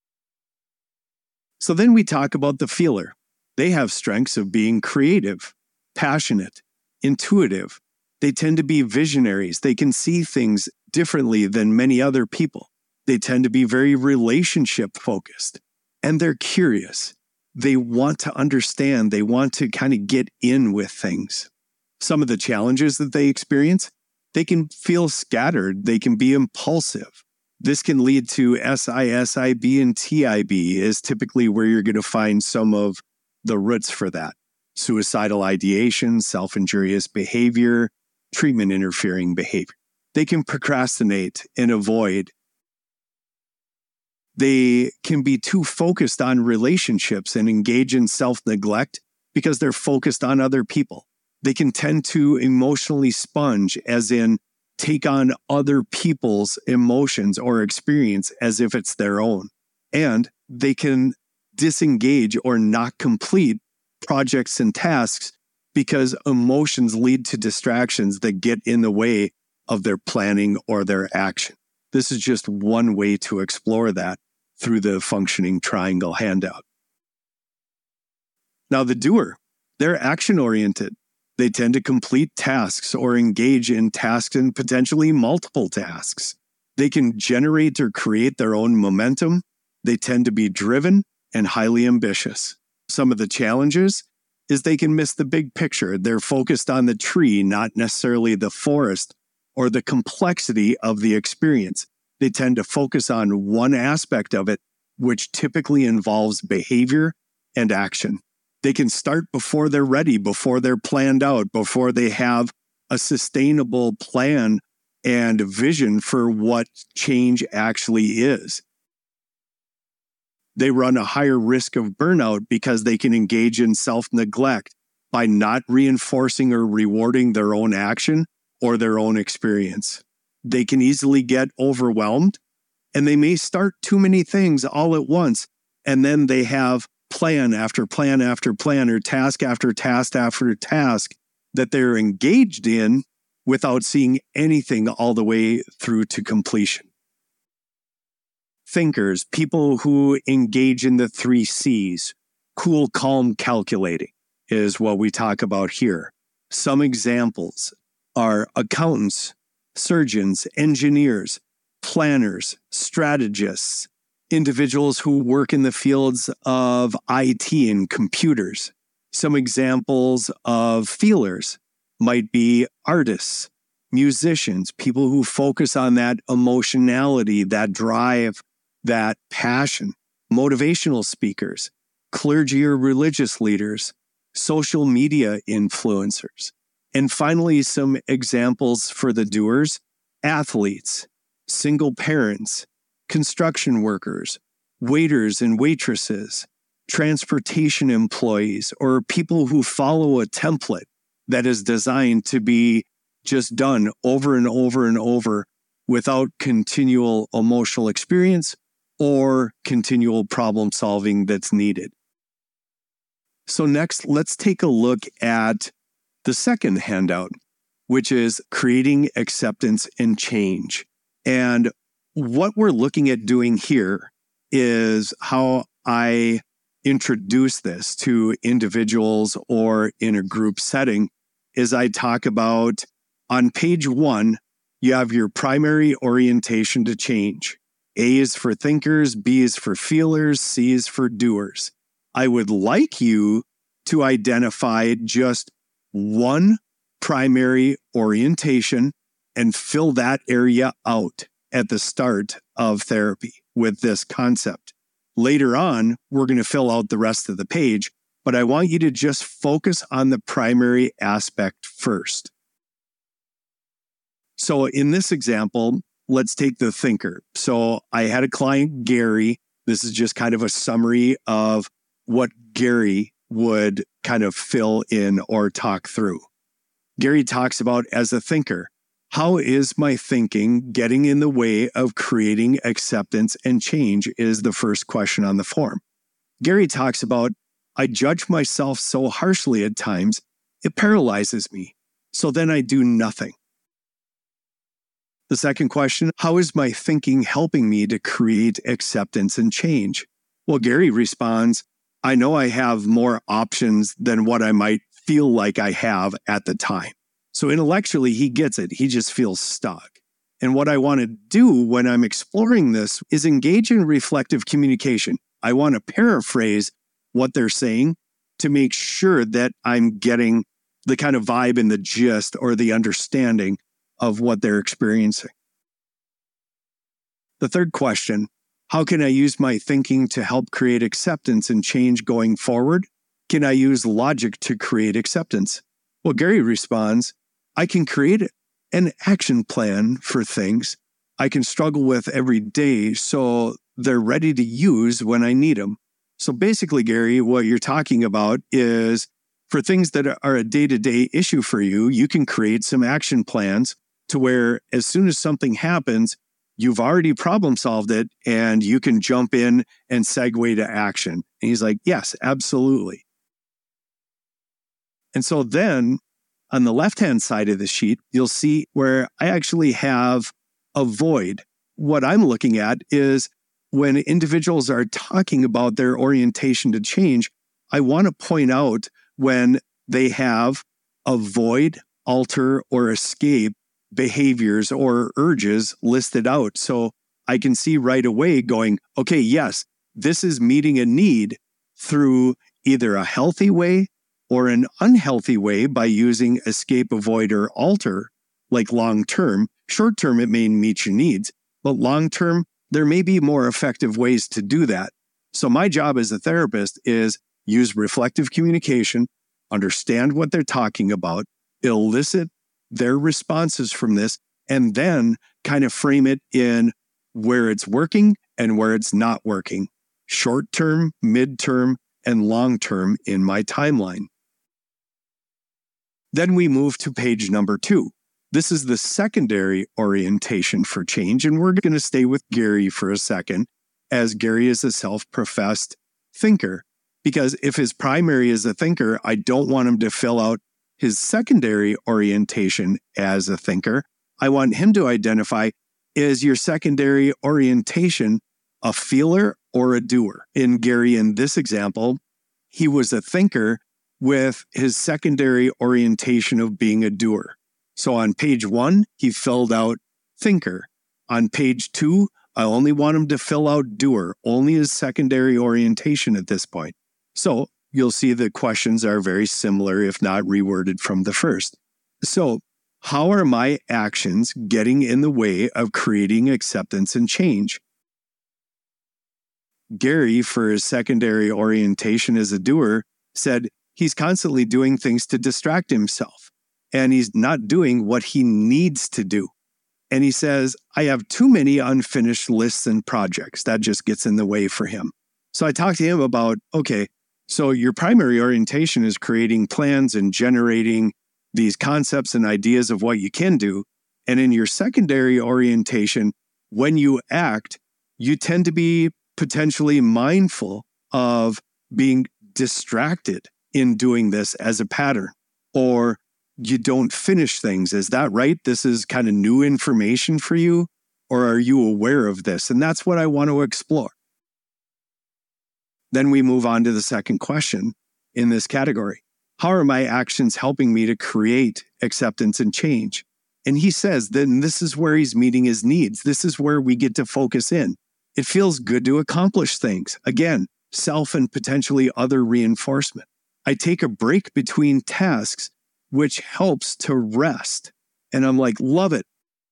So then we talk about the feeler. They have strengths of being creative, passionate, intuitive. They tend to be visionaries. They can see things differently than many other people. They tend to be very relationship focused, and they're curious. They want to understand. They want to kind of get in with things. Some of the challenges that they experience, they can feel scattered. They can be impulsive. This can lead to SISIB and TIB is typically where you're going to find some of the roots for that. Suicidal ideation, self-injurious behavior, treatment interfering behavior. They can procrastinate and avoid. They can be too focused on relationships and engage in self-neglect because they're focused on other people. They can tend to emotionally sponge, as in take on other people's emotions or experience as if it's their own. And they can disengage or not complete projects and tasks because emotions lead to distractions that get in the way of their planning or their action. This is just one way to explore that through the functioning triangle handout. Now, the doer, they're action-oriented. They tend to complete tasks or engage in tasks and potentially multiple tasks. They can generate or create their own momentum. They tend to be driven and highly ambitious. Some of the challenges is they can miss the big picture. They're focused on the tree, not necessarily the forest or the complexity of the experience. They tend to focus on one aspect of it, which typically involves behavior and action. They can start before they're ready, before they're planned out, before they have a sustainable plan and vision for what change actually is. They run a higher risk of burnout because they can engage in self-neglect by not reinforcing or rewarding their own action or their own experience. They can easily get overwhelmed, and they may start too many things all at once, and then they have plan after plan after plan or task after task after task that they're engaged in without seeing anything all the way through to completion. Thinkers, people who engage in the 3 C's, cool, calm, calculating is what we talk about here. Some examples are accountants, surgeons, engineers, planners, strategists, individuals who work in the fields of IT and computers. Some examples of feelers might be artists, musicians, people who focus on that emotionality, that drive, that passion, motivational speakers, clergy or religious leaders, social media influencers. And finally, some examples for the doers: athletes, single parents, construction workers, waiters and waitresses, transportation employees, or people who follow a template that is designed to be just done over and over and over without continual emotional experience or continual problem solving that's needed. So next, let's take a look at the second handout, which is creating acceptance and change. And what we're looking at doing here is how I introduce this to individuals or in a group setting is I talk about on page 1, you have your primary orientation to change. A is for thinkers, B is for feelers, C is for doers. I would like you to identify just one primary orientation and fill that area out at the start of therapy with this concept. Later on, we're going to fill out the rest of the page, but I want you to just focus on the primary aspect first. So in this example, let's take the thinker. So I had a client, Gary. This is just kind of a summary of what Gary would kind of fill in or talk through. Gary talks about, as a thinker, how is my thinking getting in the way of creating acceptance and change is the first question on the form. Gary talks about, I judge myself so harshly at times, it paralyzes me. So then I do nothing. The second question, how is my thinking helping me to create acceptance and change? Well, Gary responds, I know I have more options than what I might feel like I have at the time. So intellectually, he gets it. He just feels stuck. And what I want to do when I'm exploring this is engage in reflective communication. I want to paraphrase what they're saying to make sure that I'm getting the kind of vibe and the gist or the understanding of what they're experiencing. The third question, how can I use my thinking to help create acceptance and change going forward? Can I use logic to create acceptance? Well, Gary responds, I can create an action plan for things I can struggle with every day so they're ready to use when I need them. So basically, Gary, what you're talking about is for things that are a day-to-day issue for you, you can create some action plans to where as soon as something happens, you've already problem solved it and you can jump in and segue to action. And he's like, yes, absolutely. And so then on the left-hand side of the sheet, you'll see where I actually have a void. What I'm looking at is when individuals are talking about their orientation to change, I want to point out when they have avoid, alter, or escape behaviors or urges listed out. So I can see right away going, okay, yes, this is meeting a need through either a healthy way or an unhealthy way by using escape, avoid, or alter, like long-term. Short-term, it may meet your needs, but long-term, there may be more effective ways to do that. So my job as a therapist is use reflective communication, understand what they're talking about, elicit their responses from this, and then kind of frame it in where it's working and where it's not working, short-term, mid-term, and long-term in my timeline. Then we move to page number 2. This is the secondary orientation for change, and we're going to stay with Gary for a second, as Gary is a self-professed thinker, because if his primary is a thinker, I don't want him to fill out his secondary orientation as a thinker. I want him to identify, is your secondary orientation a feeler or a doer? In Gary, in this example, he was a thinker with his secondary orientation of being a doer. So on page 1, he filled out thinker. On page 2, I only want him to fill out doer, only as secondary orientation at this point. So you'll see the questions are very similar, if not reworded from the first. So how are my actions getting in the way of creating acceptance and change? Gary, for his secondary orientation as a doer, said he's constantly doing things to distract himself, and he's not doing what he needs to do. And he says, I have too many unfinished lists and projects. That just gets in the way for him. So I talked to him about, okay, so your primary orientation is creating plans and generating these concepts and ideas of what you can do. And in your secondary orientation, when you act, you tend to be potentially mindful of being distracted in doing this as a pattern, or you don't finish things. Is that right? This is kind of new information for you, or are you aware of this? And that's what I want to explore. Then we move on to the second question in this category. How are my actions helping me to create acceptance and change? And he says then this is where he's meeting his needs. This is where we get to focus in. It feels good to accomplish things. Again, self and potentially other reinforcement. I take a break between tasks, which helps to rest. And I'm like, love it.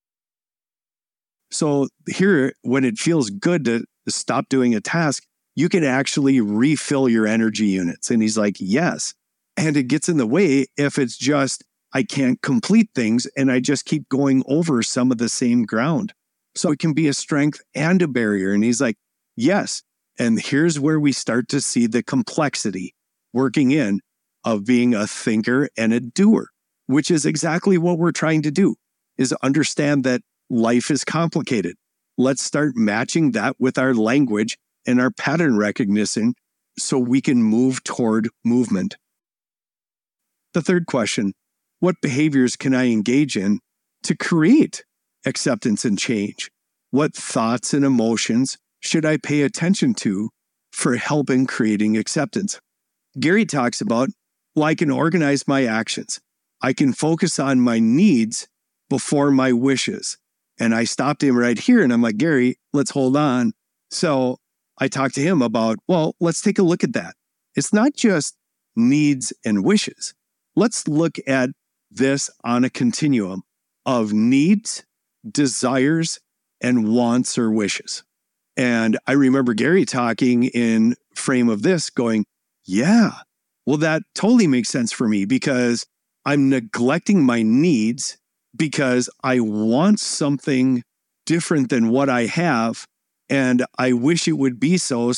So here, when it feels good to stop doing a task, you can actually refill your energy units. And he's like, yes. And it gets in the way if it's just, I can't complete things and I just keep going over some of the same ground. So it can be a strength and a barrier. And he's like, yes. And here's where we start to see the complexity working in of being a thinker and a doer, which is exactly what we're trying to do, is understand that life is complicated. Let's start matching that with our language and our pattern recognition so we can move toward movement. The third question, what behaviors can I engage in to create acceptance and change? What thoughts and emotions should I pay attention to for helping creating acceptance? Gary talks about, well, I can organize my actions. I can focus on my needs before my wishes. And I stopped him right here and I'm like, Gary, let's hold on. So I talked to him about, well, let's take a look at that. It's not just needs and wishes. Let's look at this on a continuum of needs, desires, and wants or wishes. And I remember Gary talking in frame of this going, yeah, well, that totally makes sense for me because I'm neglecting my needs because I want something different than what I have. And I wish it would be so.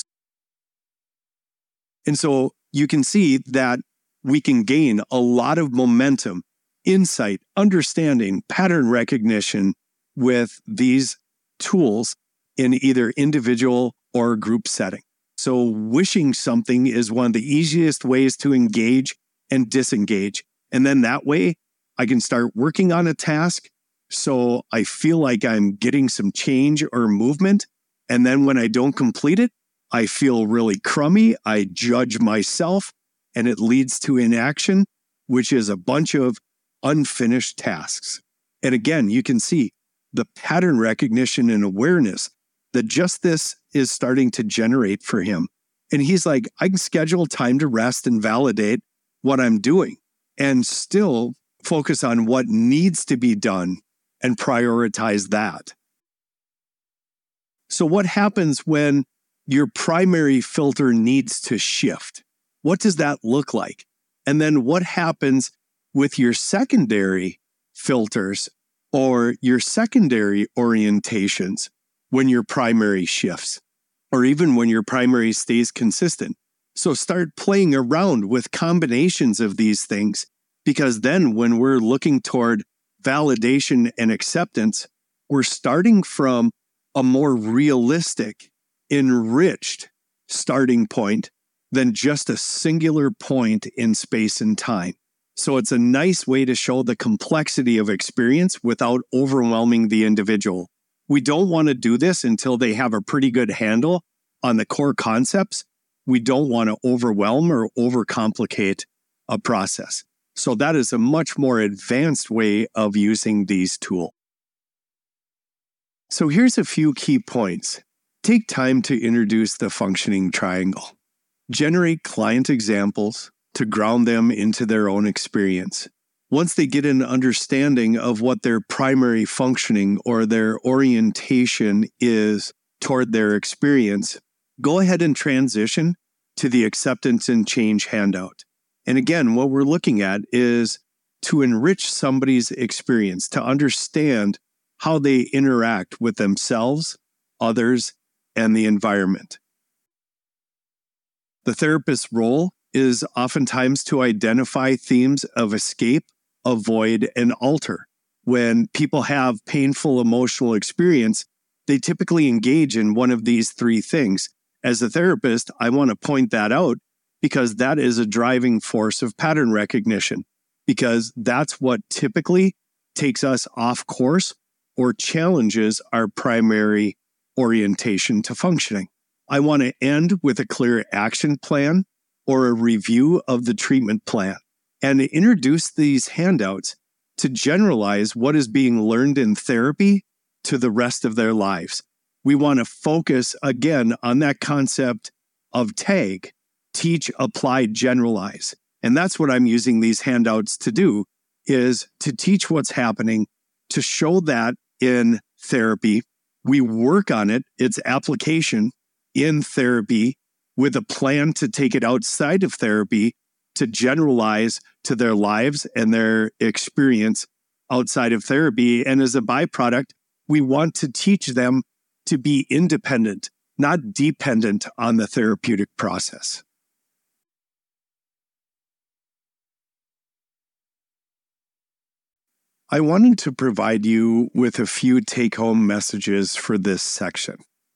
And so you can see that we can gain a lot of momentum, insight, understanding, pattern recognition with these tools in either individual or group setting. So wishing something is one of the easiest ways to engage and disengage. And then that way I can start working on a task so I feel like I'm getting some change or movement. And then when I don't complete it, I feel really crummy. I judge myself and it leads to inaction, which is a bunch of unfinished tasks. And again, you can see the pattern recognition and awareness that just this is starting to generate for him. And he's like, I can schedule time to rest and validate what I'm doing and still focus on what needs to be done and prioritize that. So what happens when your primary filter needs to shift? What does that look like? And then what happens with your secondary filters or your secondary orientations when your primary shifts, or even when your primary stays consistent? So start playing around with combinations of these things, because then when we're looking toward validation and acceptance, we're starting from a more realistic, enriched starting point than just a singular point in space and time. So it's a nice way to show the complexity of experience without overwhelming the individual. We don't want to do this until they have a pretty good handle on the core concepts. We don't want to overwhelm or overcomplicate a process. So that is a much more advanced way of using these tools. So here's a few key points. Take time to introduce the functioning triangle. Generate client examples to ground them into their own experience. Once they get an understanding of what their primary functioning or their orientation is toward their experience, go ahead and transition to the acceptance and change handout. And again, what we're looking at is to enrich somebody's experience, to understand how they interact with themselves, others, and the environment. The therapist's role is oftentimes to identify themes of escape, avoid, and alter. When people have painful emotional experience, they typically engage in one of these three things. As a therapist, I want to point that out because that is a driving force of pattern recognition, because that's what typically takes us off course or challenges our primary orientation to functioning. I want to end with a clear action plan or a review of the treatment plan and introduce these handouts to generalize what is being learned in therapy to the rest of their lives. We want to focus again on that concept of TAG, teach, apply, generalize. And that's what I'm using these handouts to do, is to teach what's happening, to show that in therapy. We work on it, its application in therapy, with a plan to take it outside of therapy to generalize to their lives and their experience outside of therapy. And as a byproduct, we want to teach them to be independent, not dependent on the therapeutic process. I wanted to provide you with a few take-home messages for this section.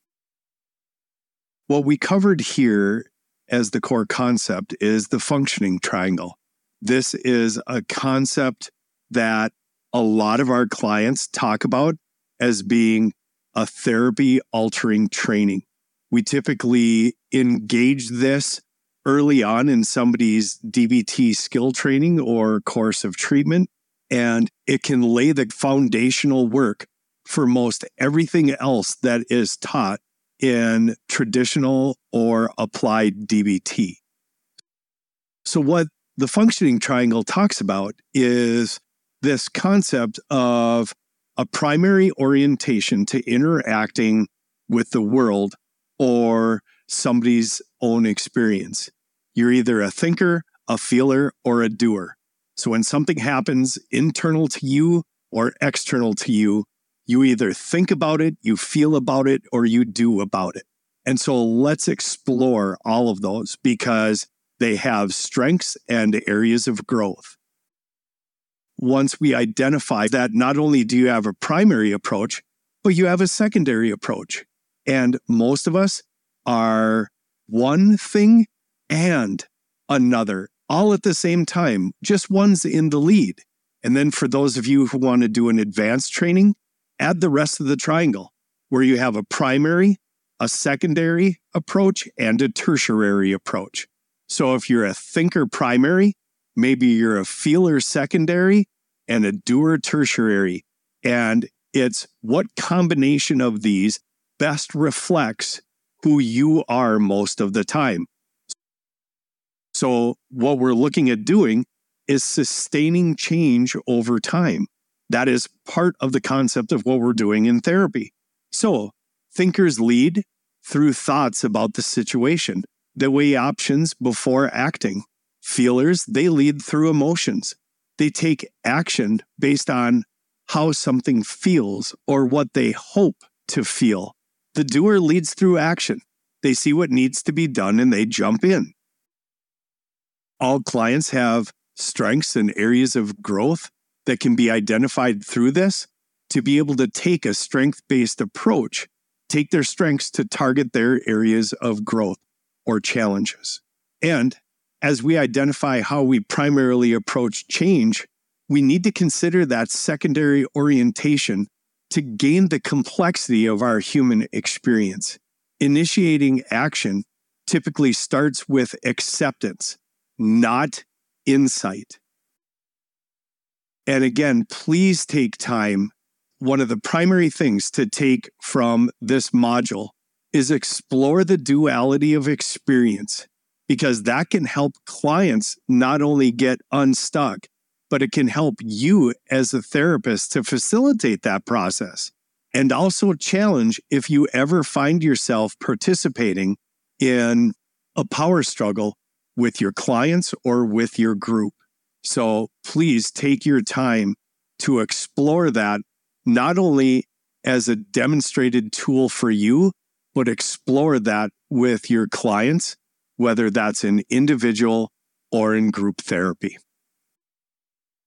What we covered here as the core concept is the functioning triangle. This is a concept that a lot of our clients talk about as being a therapy-altering training. We typically engage this early on in somebody's DBT skill training or course of treatment, and it can lay the foundational work for most everything else that is taught in traditional or applied DBT. So what the functioning triangle talks about is this concept of a primary orientation to interacting with the world or somebody's own experience. You're either a thinker, a feeler, or a doer. So when something happens internal to you or external to you, you either think about it, you feel about it, or you do about it. And so let's explore all of those because they have strengths and areas of growth. Once we identify that, not only do you have a primary approach, but you have a secondary approach. And most of us are one thing and another, all at the same time. Just one's in the lead. And then for those of you who want to do an advanced training, add the rest of the triangle, where you have a primary, a secondary approach, and a tertiary approach. So if you're a thinker primary, maybe you're a feeler secondary, and a doer tertiary. And it's what combination of these best reflects who you are most of the time. So what we're looking at doing is sustaining change over time. That is part of the concept of what we're doing in therapy. So thinkers lead through thoughts about the situation. They weigh options before acting. Feelers, they lead through emotions. They take action based on how something feels or what they hope to feel. The doer leads through action. They see what needs to be done and they jump in. All clients have strengths and areas of growth that can be identified through this to be able to take a strength-based approach, take their strengths to target their areas of growth or challenges. And as we identify how we primarily approach change, we need to consider that secondary orientation to gain the complexity of our human experience. Initiating action typically starts with acceptance, not insight. And again, please take time, one of the primary things to take from this module is explore the duality of experience, because that can help clients not only get unstuck, but it can help you as a therapist to facilitate that process. And also challenge if you ever find yourself participating in a power struggle with your clients or with your group. So please take your time to explore that, not only as a demonstrated tool for you, but explore that with your clients, whether that's in individual or in group therapy.